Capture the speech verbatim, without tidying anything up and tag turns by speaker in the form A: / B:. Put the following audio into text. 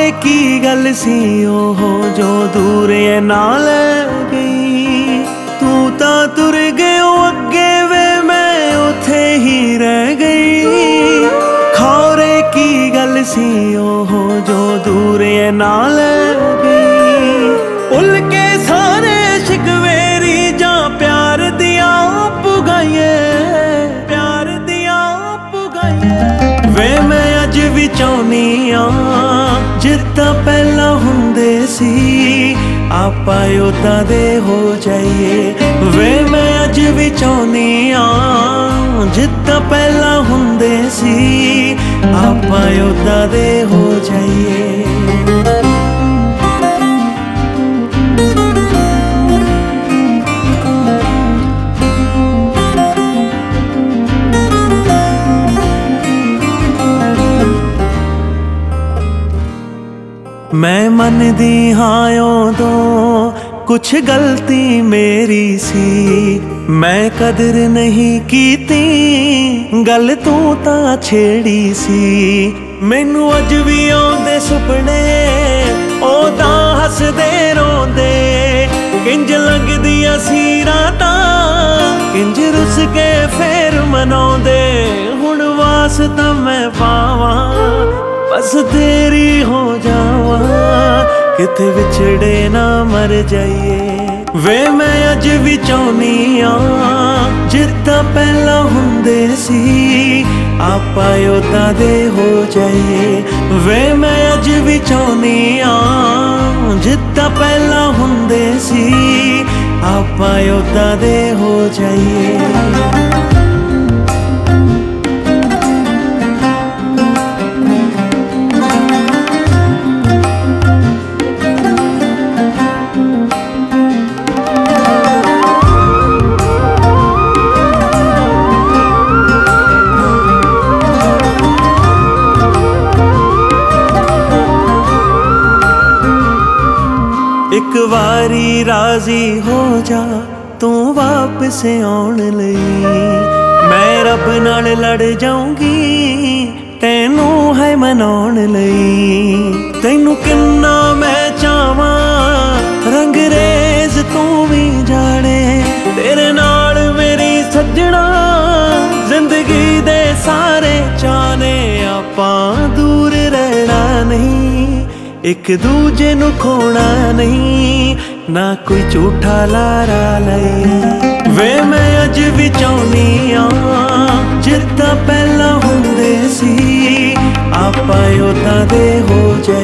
A: ਖੌਰੇ ਕੀ ਗੱਲ ਸੀ ਉਹ ਜੋ ਦੂਰ ਨਾ ਲੈ ਗਈ। ਤੂੰ ਤਾਂ ਤੁਰ ਗਿਓ ਅੱਗੇ ਵੇ ਮੈਂ ਉੱਥੇ ਹੀ ਰਹਿ ਗਈ। ਖੌਰੇ ਕੀ ਗੱਲ ਸੀ ਉਹ ਜੋ ਦੂਰ ਨਾ ਲੈ ਗਈ। ਭੁੱਲ ਕੇ ਸਾਰੇ ਸ਼ਿਕਵੇਰੀ ਜਾਂ ਪਿਆਰ ਦੀਆਂ ਪੁਗਾਈਏ, ਪਿਆਰ ਦੀਆਂ ਪੁਗਾਈਏ। ਵੇ ਮੈਂ ਅੱਜ ਵੀ ਚਾਹੁੰਦੀ ਆਂ ਜਿੱਦਾਂ ਪਹਿਲਾਂ ਹੁੰਦੇ ਸੀ ਆਪਾਂ ਉਦਾਂ ਦੇ ਹੋ ਜਾਈਏ। ਵੇ ਮੈਂ ਅੱਜ ਵੀ ਚਾਹੁੰਦੀ ਆਂ ਜਿੱਦਾਂ ਪਹਿਲਾਂ ਹੁੰਦੇ ਸੀ ਆਪਾਂ ਉਦਾਂ ਦੇ ਹੋ ਜਾਈਏ। मैं मनदी हाँ उदों कुछ गलती मेरी सी। मैं कदर नहीं कीती गल तू तां छेड़ी सी। मैनू अज भी आउंदे सुपने ओ तां हसदे रोंदे। किंज लंघदियां सी रातां किंज रुस के फेर मनाउंदे। हुण वास्ता मैं पावां बस तेरी हो जावा किते विछड़े ना मर जाइए। वे मैं अज भी चाहुंदी आं जिद्दां पहला हुंदे सी आपां उदां दे हो जाइए। वे मैं अज भी चाहुंदी आं जिद्दां पहला हुंदे सी आपां उदां दे हो जाइए। एक वारी राजी हो जा तू वापस आउण लई। मैं रब नाल लड़ जाऊंगी तैनू है मनाउण लई। तैनू किन्ना मैं चाहवां रंगरेज तू भी जाने। तेरे नाल मेरी सजना जिंदगी दे सारे चाने। आपां दूर रहना नहीं एक दूजे नू खोना नहीं ना कोई झूठा लारा लई। वे मैं अज भी चाहुंदी आं जिद्दां पहला हुंदे सी आपां उदां दे हो जाए।